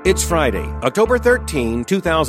It's Friday, October 13,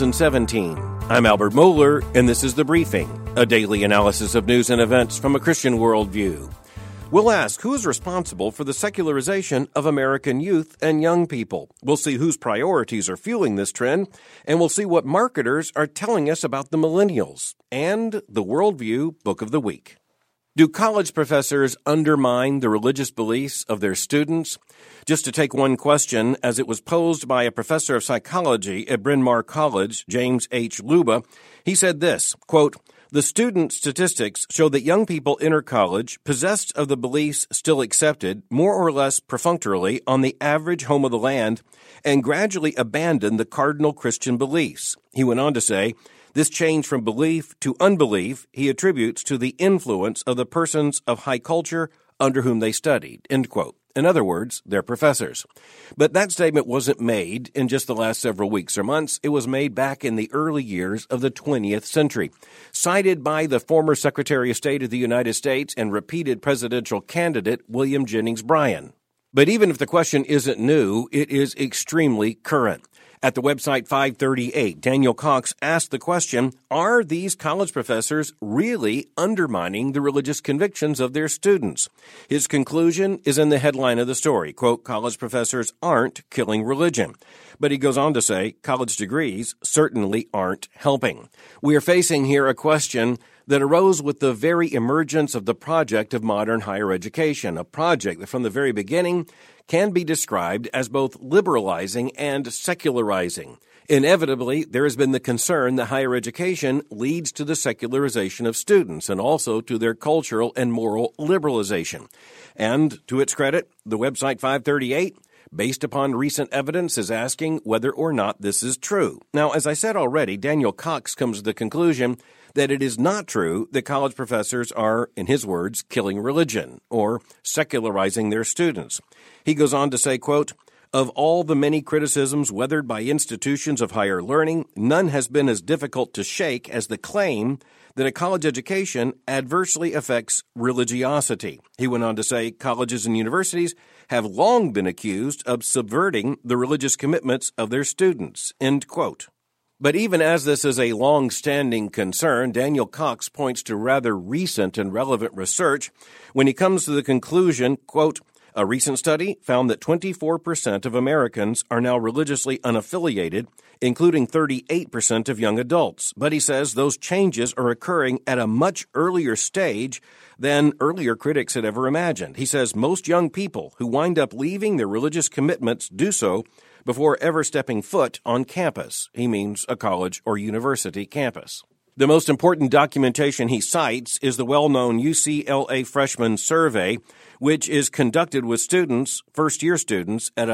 2017. I'm Albert Mohler, and this is The Briefing, a daily analysis of news and events from a Christian worldview. We'll ask who's responsible for the secularization of American youth and young people. We'll see whose priorities are fueling this trend, and we'll see what marketers are telling us about the millennials and the Worldview Book of the Week. Do college professors undermine the religious beliefs of their students? Just to take one question, as it was posed by a professor of psychology at Bryn Mawr College, James H. Luba, he said this, quote, "The student statistics show that young people enter college possessed of the beliefs still accepted, more or less perfunctorily, on the average home of the land, and gradually abandon the cardinal Christian beliefs." He went on to say, "This change from belief to unbelief he attributes to the influence of the persons of high culture under whom they studied," end quote. In other words, they're professors. But that statement wasn't made in just the last several weeks or months. It was made back in the early years of the 20th century, cited by the former Secretary of State of the United States and repeated presidential candidate William Jennings Bryan. But even if the question isn't new, it is extremely current. At the website 538, Daniel Cox asked the question, are these college professors really undermining the religious convictions of their students? His conclusion is in the headline of the story, quote, "College professors aren't killing religion." But he goes on to say, college degrees certainly aren't helping. We are facing here a question that arose with the very emergence of the project of modern higher education, a project that from the very beginning can be described as both liberalizing and secularizing. Inevitably, there has been the concern that higher education leads to the secularization of students and also to their cultural and moral liberalization. And to its credit, the website 538, based upon recent evidence, is asking whether or not this is true. Now, as I said already, Daniel Cox comes to the conclusion that it is not true that college professors are, in his words, killing religion or secularizing their students. He goes on to say, quote, "Of all the many criticisms weathered by institutions of higher learning, none has been as difficult to shake as the claim that a college education adversely affects religiosity." He went on to say, "Colleges and universities have long been accused of subverting the religious commitments of their students," end quote. But even as this is a long-standing concern, Daniel Cox points to rather recent and relevant research when he comes to the conclusion, quote, "A recent study found that 24% of Americans are now religiously unaffiliated, including 38% of young adults." But he says those changes are occurring at a much earlier stage than earlier critics had ever imagined. He says most young people who wind up leaving their religious commitments do so before ever stepping foot on campus. He means a college or university campus. The most important documentation he cites is the well-known UCLA freshman survey, which is conducted with students, first-year students, at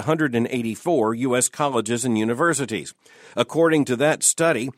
184 U.S. colleges and universities. According to that study,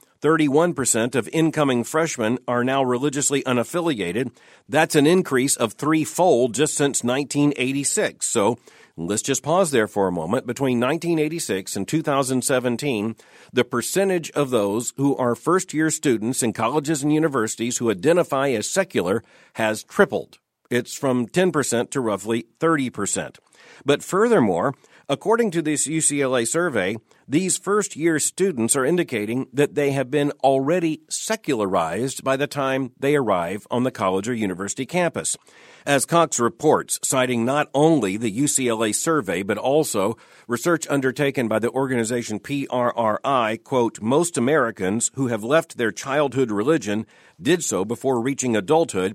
31% of incoming freshmen are now religiously unaffiliated. That's an increase of threefold just since 1986. So let's just pause there for a moment. Between 1986 and 2017, the percentage of those who are first-year students in colleges and universities who identify as secular has tripled. It's from 10% to roughly 30%. But furthermore, according to this UCLA survey, these first-year students are indicating that they have been already secularized by the time they arrive on the college or university campus. As Cox reports, citing not only the UCLA survey, but also research undertaken by the organization PRRI, quote, "Most Americans who have left their childhood religion did so before reaching adulthood.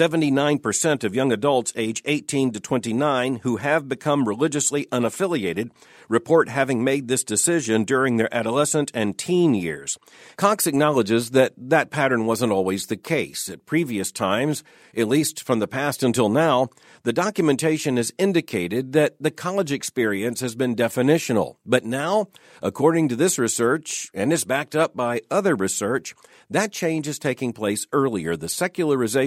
79% of young adults age 18 to 29 who have become religiously unaffiliated report having made this decision during their adolescent and teen years." Cox acknowledges that that pattern wasn't always the case. At previous times, at least from the past until now, the documentation has indicated that the college experience has been definitional. But now, according to this research, and is backed up by other research, that change is taking place earlier. The secularization of American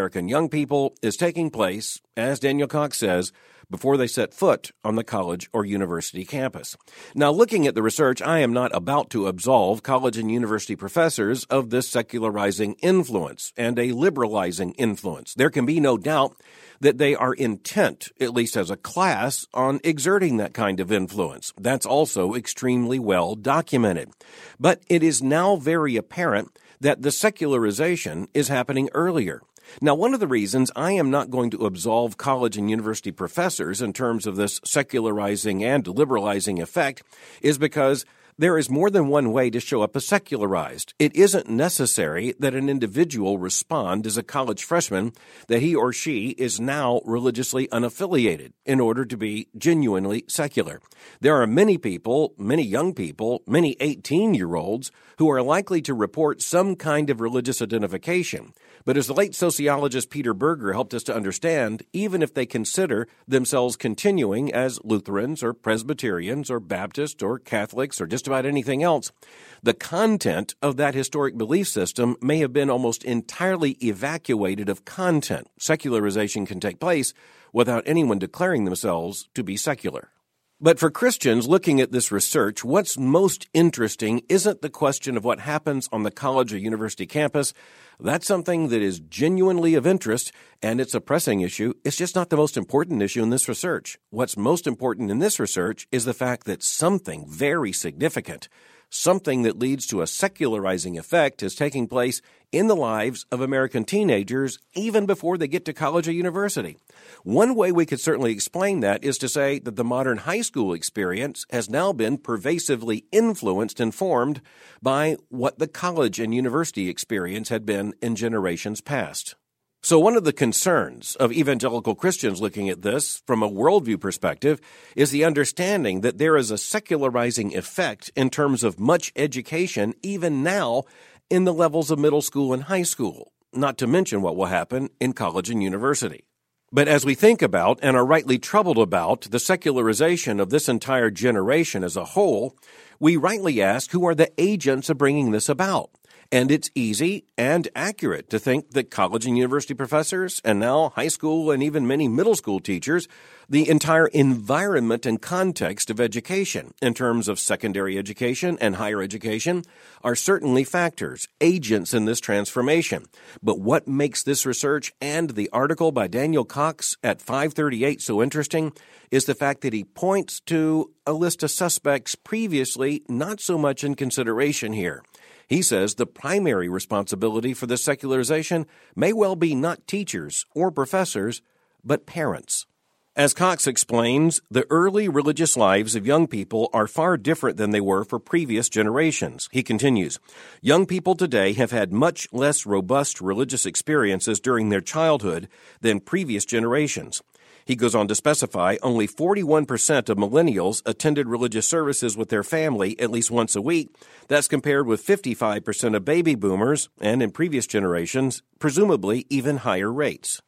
American young people is taking place, as Daniel Cox says, before they set foot on the college or university campus. Now, looking at the research, I am not about to absolve college and university professors of this secularizing influence and a liberalizing influence. There can be no doubt that they are intent, at least as a class, on exerting that kind of influence. That's also extremely well documented. But it is now very apparent that the secularization is happening earlier. Now, one of the reasons I am not going to absolve college and university professors in terms of this secularizing and liberalizing effect is because there is more than one way to show up as secularized. It isn't necessary that an individual respond as a college freshman that he or she is now religiously unaffiliated in order to be genuinely secular. There are many people, many young people, many 18-year-olds who are likely to report some kind of religious identification. But as the late sociologist Peter Berger helped us to understand, even if they consider themselves continuing as Lutherans or Presbyterians or Baptists or Catholics or just about anything else, the content of that historic belief system may have been almost entirely evacuated of content. Secularization can take place without anyone declaring themselves to be secular. But for Christians looking at this research, what's most interesting isn't the question of what happens on the college or university campus. That's something that is genuinely of interest, and it's a pressing issue. It's just not the most important issue in this research. What's most important in this research is the fact that something very significant, something that leads to a secularizing effect, is taking place in the lives of American teenagers even before they get to college or university. One way we could certainly explain that is to say that the modern high school experience has now been pervasively influenced and formed by what the college and university experience had been in generations past. So one of the concerns of evangelical Christians looking at this from a worldview perspective is the understanding that there is a secularizing effect in terms of much education even now in the levels of middle school and high school, not to mention what will happen in college and university. But as we think about and are rightly troubled about the secularization of this entire generation as a whole, we rightly ask who are the agents of bringing this about. And it's easy and accurate to think that college and university professors, and now high school and even many middle school teachers, the entire environment and context of education in terms of secondary education and higher education are certainly factors, agents in this transformation. But what makes this research and the article by Daniel Cox at 538 so interesting is the fact that he points to a list of suspects previously not so much in consideration here. He says the primary responsibility for this secularization may well be not teachers or professors, but parents. As Cox explains, the early religious lives of young people are far different than they were for previous generations. He continues, young people today have had much less robust religious experiences during their childhood than previous generations. He goes on to specify only 41% of millennials attended religious services with their family at least once a week. That's compared with 55% of baby boomers, and in previous generations, presumably even higher rates.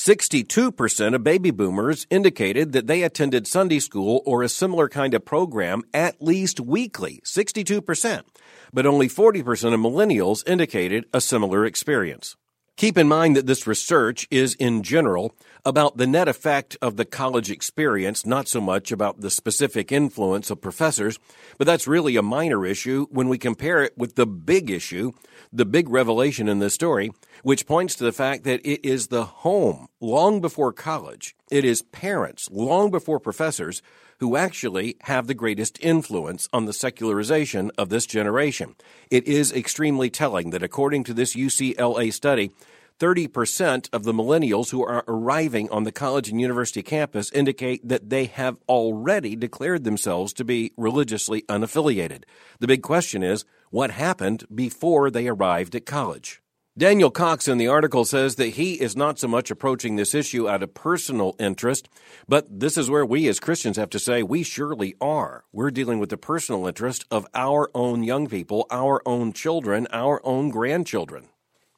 62% of baby boomers indicated that they attended Sunday school or a similar kind of program at least weekly, 62%. But only 40% of millennials indicated a similar experience. Keep in mind that this research is, in general, about the net effect of the college experience, not so much about the specific influence of professors, but that's really a minor issue when we compare it with the big issue, the big revelation in this story, which points to the fact that it is the home, long before college, it is parents, long before professors, who actually have the greatest influence on the secularization of this generation. It is extremely telling that according to this UCLA study, 30% of the millennials who are arriving on the college and university campus indicate that they have already declared themselves to be religiously unaffiliated. The big question is, what happened before they arrived at college? Daniel Cox in the article says that he is not so much approaching this issue out of personal interest, but this is where we as Christians have to say we surely are. We're dealing with the personal interest of our own young people, our own children, our own grandchildren.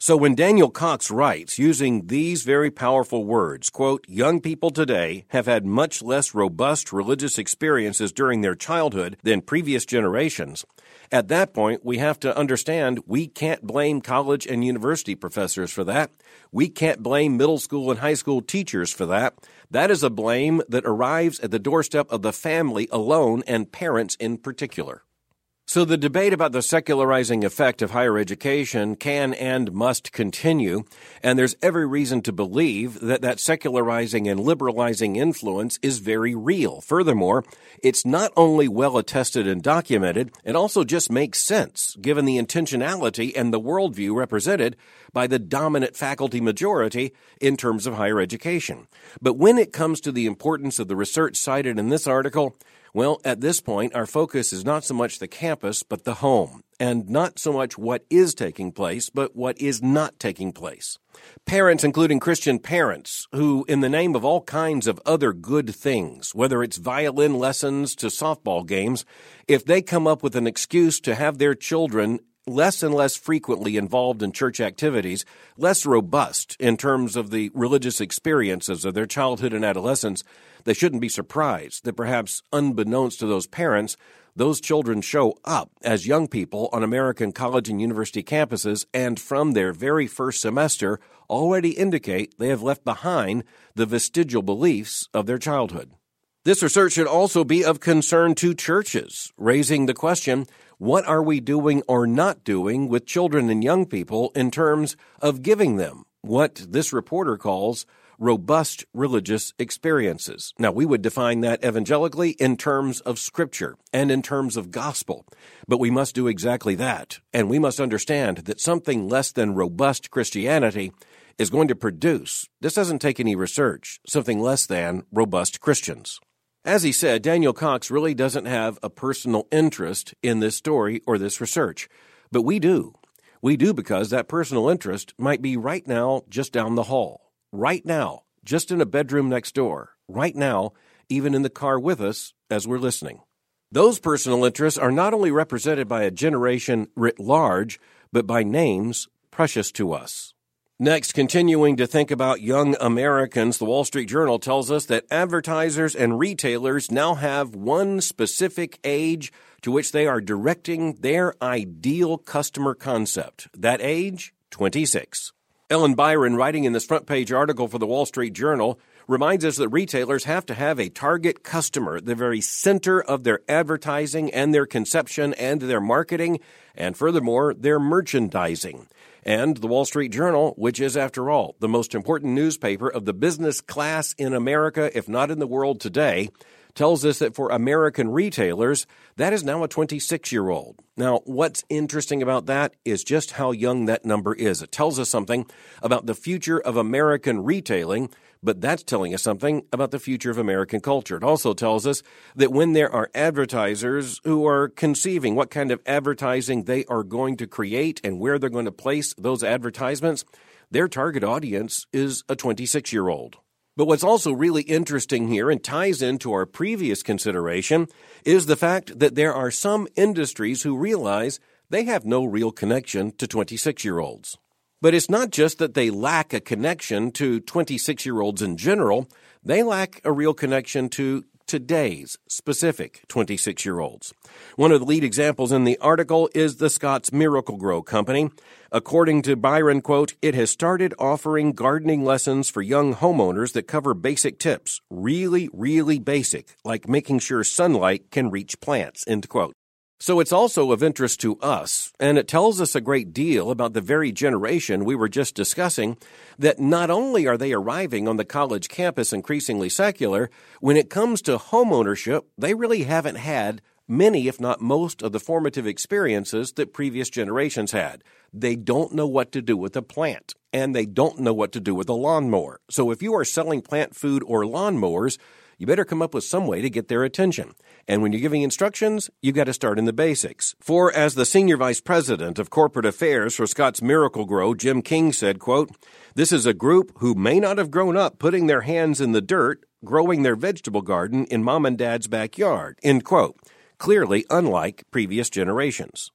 So when Daniel Cox writes, using these very powerful words, quote, young people today have had much less robust religious experiences during their childhood than previous generations, at that point, we have to understand we can't blame college and university professors for that. We can't blame middle school and high school teachers for that. That is a blame that arrives at the doorstep of the family alone and parents in particular. So the debate about the secularizing effect of higher education can and must continue, and there's every reason to believe that secularizing and liberalizing influence is very real. Furthermore, it's not only well attested and documented, it also just makes sense, given the intentionality and the worldview represented by the dominant faculty majority in terms of higher education. But when it comes to the importance of the research cited in this article, well, at this point, our focus is not so much the campus, but the home, and not so much what is taking place, but what is not taking place. Parents, including Christian parents, who, in the name of all kinds of other good things, whether it's violin lessons to softball games, if they come up with an excuse to have their children less and less frequently involved in church activities, less robust in terms of the religious experiences of their childhood and adolescence, they shouldn't be surprised that perhaps unbeknownst to those parents, those children show up as young people on American college and university campuses and from their very first semester already indicate they have left behind the vestigial beliefs of their childhood. This research should also be of concern to churches, raising the question, what are we doing or not doing with children and young people in terms of giving them what this reporter calls robust religious experiences? Now, we would define that evangelically in terms of Scripture and in terms of gospel, but we must do exactly that, and we must understand that something less than robust Christianity is going to produce, this doesn't take any research, something less than robust Christians. As he said, Daniel Cox really doesn't have a personal interest in this story or this research, but we do. We do because that personal interest might be right now just down the hall, right now, just in a bedroom next door, right now, even in the car with us as we're listening. Those personal interests are not only represented by a generation writ large, but by names precious to us. Next, continuing to think about young Americans, the Wall Street Journal tells us that advertisers and retailers now have one specific age to which they are directing their ideal customer concept. That age, 26. Ellen Byron, writing in this front page article for the Wall Street Journal, reminds us that retailers have to have a target customer at the very center of their advertising and their conception and their marketing, and furthermore, their merchandising. And the Wall Street Journal, which is, after all, the most important newspaper of the business class in America, if not in the world today, tells us that for American retailers, that is now a 26-year-old. Now, what's interesting about that is just how young that number is. It tells us something about the future of American retailing, but that's telling us something about the future of American culture. It also tells us that when there are advertisers who are conceiving what kind of advertising they are going to create and where they're going to place those advertisements, their target audience is a 26-year-old. But what's also really interesting here and ties into our previous consideration is the fact that there are some industries who realize they have no real connection to 26-year-olds. But it's not just that they lack a connection to 26-year-olds in general, they lack a real connection to today's specific 26-year-olds. One of the lead examples in the article is the Scotts Miracle-Gro Company. According to Byron, quote, it has started offering gardening lessons for young homeowners that cover basic tips, really, really basic, like making sure sunlight can reach plants, end quote. So it's also of interest to us, and it tells us a great deal about the very generation we were just discussing, that not only are they arriving on the college campus increasingly secular, when it comes to homeownership, they really haven't had many, if not most, of the formative experiences that previous generations had. They don't know what to do with a plant, and they don't know what to do with a lawnmower. So if you are selling plant food or lawnmowers, you better come up with some way to get their attention. And when you're giving instructions, you've got to start in the basics. For as the Senior Vice President of Corporate Affairs for Scotts Miracle-Gro, Jim King said, quote, this is a group who may not have grown up putting their hands in the dirt, growing their vegetable garden in mom and dad's backyard, end quote. Clearly unlike previous generations.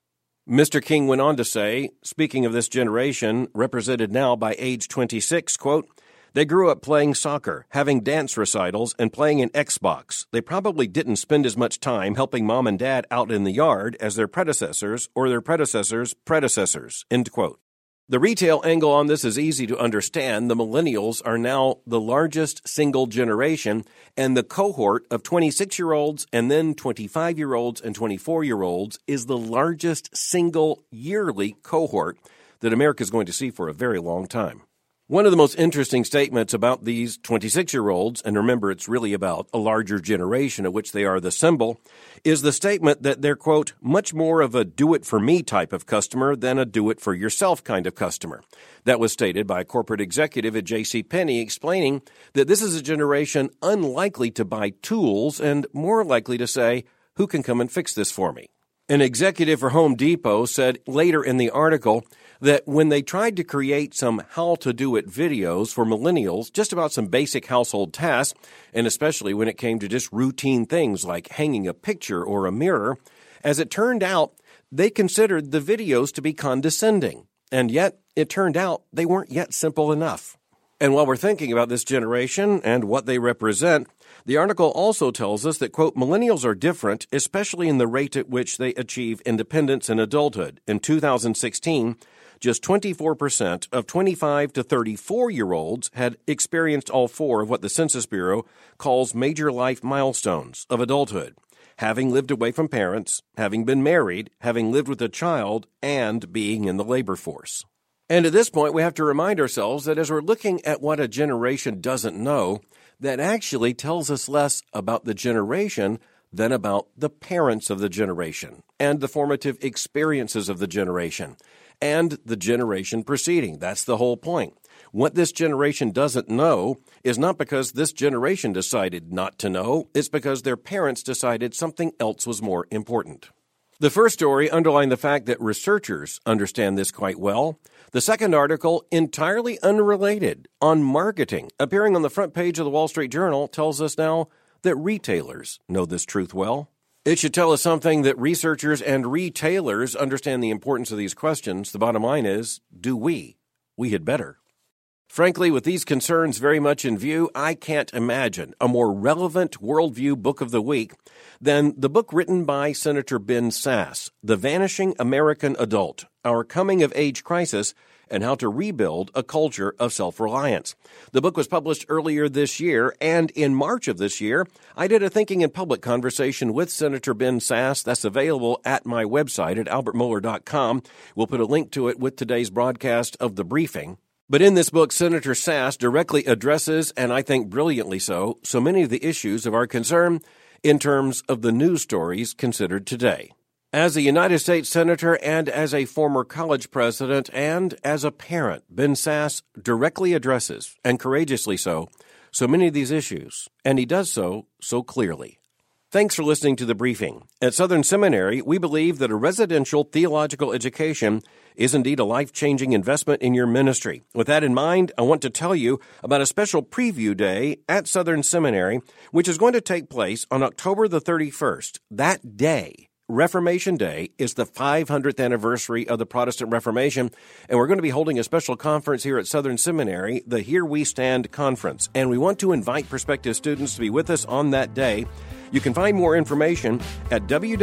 Mr. King went on to say, speaking of this generation, represented now by age 26, quote, "They grew up playing soccer, having dance recitals, and playing an Xbox. They probably didn't spend as much time helping mom and dad out in the yard as their predecessors or their predecessors' predecessors," end quote. The retail angle on this is easy to understand. The millennials are now the largest single generation, and the cohort of 26-year-olds and then 25-year-olds and 24-year-olds is the largest single yearly cohort that America is going to see for a very long time. One of the most interesting statements about these 26-year-olds, and remember it's really about a larger generation of which they are the symbol, is the statement that they're, quote, much more of a do-it-for-me type of customer than a do-it-for-yourself kind of customer. That was stated by a corporate executive at JCPenney explaining that this is a generation unlikely to buy tools and more likely to say, who can come and fix this for me? An executive for Home Depot said later in the article that when they tried to create some how-to-do-it videos for millennials, just about some basic household tasks, and especially when it came to just routine things like hanging a picture or a mirror, as it turned out, they considered the videos to be condescending. And yet, it turned out they weren't yet simple enough. And while we're thinking about this generation and what they represent, the article also tells us that, quote, millennials are different, especially in the rate at which they achieve independence in adulthood. In 2016, just 24% of 25 to 34-year-olds had experienced all four of what the Census Bureau calls major life milestones of adulthood: having lived away from parents, having been married, having lived with a child, and being in the labor force. And at this point, we have to remind ourselves that as we're looking at what a generation doesn't know, that actually tells us less about the generation than about the parents of the generation and the formative experiences of the generation and the generation preceding. That's the whole point. What this generation doesn't know is not because this generation decided not to know. It's because their parents decided something else was more important. The first story underlined the fact that researchers understand this quite well. The second article, entirely unrelated, on marketing, appearing on the front page of the Wall Street Journal, tells us now that retailers know this truth well. It should tell us something that researchers and retailers understand the importance of these questions. The bottom line is, do we? We had better. Frankly, with these concerns very much in view, I can't imagine a more relevant worldview book of the week than the book written by Senator Ben Sasse, The Vanishing American Adult, Our Coming-of-Age Crisis, and How to Rebuild a Culture of Self-Reliance. The book was published earlier this year, and in March of this year, I did a Thinking in Public conversation with Senator Ben Sasse. That's available at my website at albertmohler.com. We'll put a link to it with today's broadcast of The Briefing. But in this book, Senator Sasse directly addresses, and I think brilliantly so many of the issues of our concern in terms of the news stories considered today. As a United States Senator and as a former college president and as a parent, Ben Sasse directly addresses, and courageously so many of these issues, and he does so clearly. Thanks for listening to The Briefing. At Southern Seminary, we believe that a residential theological education is indeed a life-changing investment in your ministry. With that in mind, I want to tell you about a special preview day at Southern Seminary, which is going to take place on October the 31st. That day, Reformation Day, is the 500th anniversary of the Protestant Reformation, and we're going to be holding a special conference here at Southern Seminary, the Here We Stand Conference, and we want to invite prospective students to be with us on that day. You can find more information at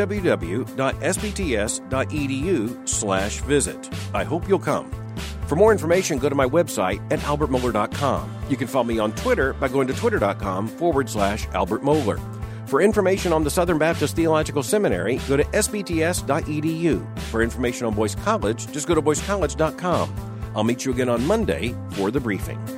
www.sbts.edu/visit. I hope you'll come. For more information, go to my website at albertmohler.com. You can follow me on Twitter by going to twitter.com/Albert Mohler. For information on the Southern Baptist Theological Seminary, go to sbts.edu. For information on Boyce College, just go to boycecollege.com. I'll meet you again on Monday for The Briefing.